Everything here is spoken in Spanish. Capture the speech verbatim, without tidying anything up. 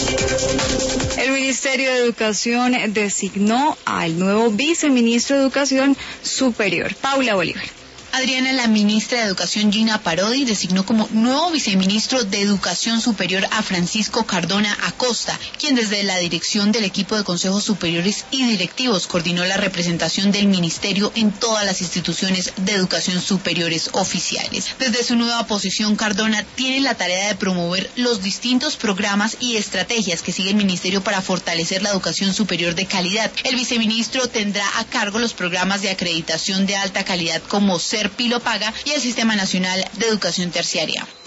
El Ministerio de Educación designó al nuevo viceministro de Educación Superior, Paula Bolívar. Adriana, la ministra de Educación Gina Parodi designó como nuevo viceministro de Educación Superior a Francisco Cardona Acosta, quien desde la dirección del equipo de consejos superiores y directivos coordinó la representación del ministerio en todas las instituciones de educación superiores oficiales. Desde su nueva posición, Cardona tiene la tarea de promover los distintos programas y estrategias que sigue el ministerio para fortalecer la educación superior de calidad. El viceministro tendrá a cargo los programas de acreditación de alta calidad como Ser Pilo Paga y el Sistema Nacional de Educación Terciaria.